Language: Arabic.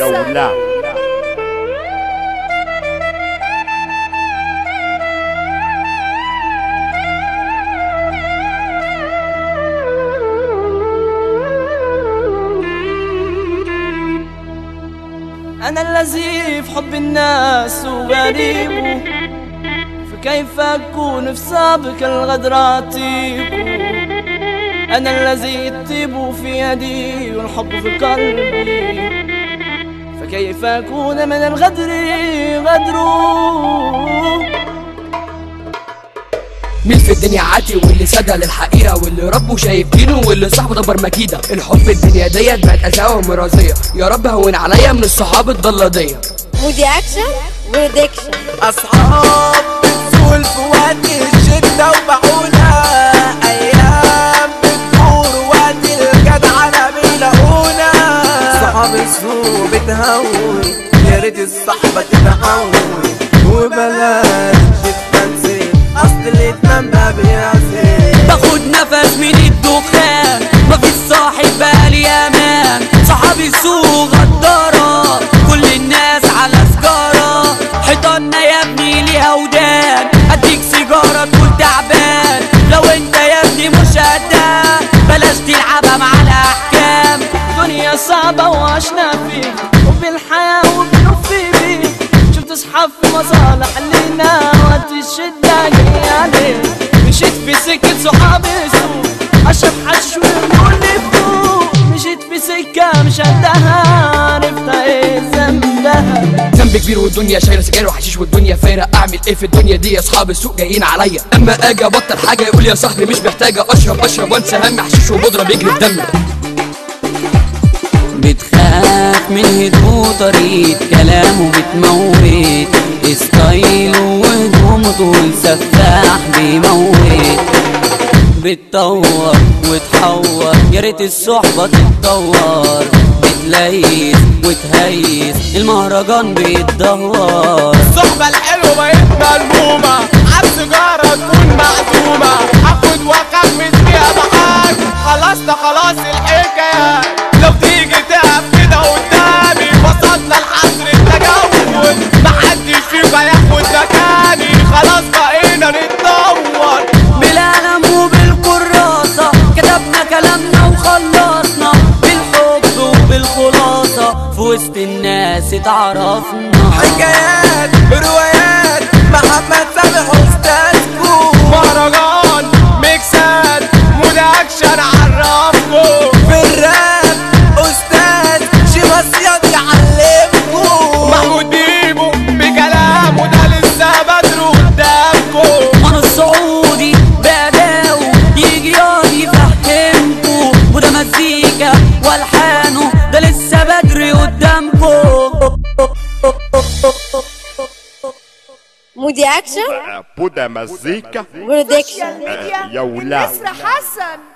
ولاد. أنا الذي في حب الناس وغريب، فكيف أكون في سابق الغدر أطيب؟ أنا الذي الطيب في يدي والحب في قلبي، فكيف أكون من الغدر غدره؟ مين في الدنيا عاتي واللي سدى للحقيقة، واللي ربه شايف دينه، واللي صاحبه دبر مكيدة. الحب الدنيا ديت بقت أذاوة ومرازية، يا رب هون عليا من الصحاب الضلادية. مودي أكشن برودكشن. أصحاب بتزول في وقت الشدة وبعونا، أيام بتدور وقت الجدعنة بيلاقونا. صحاب السوق بتهون، يا ريت الصحبة تتهون، وبلاش تنسي أصل اللي اتنام ده بيعزي. باخد نفس من الدخان، مفيش صاحب بالي امان. صحابي سوق غدارة، كل الناس على سجارة. حيطاننا يا ابني ليها ودان، اديك سيجارة تقول تعبان. لو انت يا ابني مش قدها بلاش تلعبها مع الاحكام. دنيا صعبة وعشنا فيها، وبالحياة وبنوفي بيها. شفت اصحاب في مصالح لينا وقت الشدة جاي علينا. مشيت في سكة صحابي سوق، اشرب حش ويقولي فوق. مشيت في سكة مش قدها، عرفت ايه ذنبها. ذنب كبير والدنيا شايله سجاير وحشيش والدنيا فايره. اعمل ايه في الدنيا دي؟ اصحاب السوق جايين عليا. اما اجي ابطل حاجه يقول يا صاحبي مش محتاجه. اشرب وانسى هم حشيش وبودره بيجري في دمي. بتخاف من هدوء طريق كلامه بتموت. ستايله وهدومه طول سفاح بيموت. بتطور وتحور، يا ريت الصحبة تتطور. بتليس وتهيس، المهرجان بيتدهور. الصحبة الحلوة بقت ملمومة، عالسيجارة تكون معزومة. اخد واخمس فيها معاك، خلاص الحكاية. لو تيجي تقف كده قدامي، وصلنا لحصر التجول. محدش فيكم هياخد مكاني، خلاص بقينا نتدور. بالقلم وبالكراسة كتبنا كلامنا وخلصنا. بالحب وبالخلاصة في وسط الناس اتعرفنا. حكايات روايات محمد سامح أستاذكم. مهرجان ميكسات مودي أكشن عرفكم. في الراب أستاذ شيماسيات يعلمكم. محمود بيبو بكلامه ده لسه بدر قدامكم. أنا السعودي بأداؤه يجي يقعد يفهمكوا. وده مزيكا والحانه ده لسه بدري قدامكم. مودي أكشن بودا مزيكا برودكشن. يا ولاد. نسر حسن.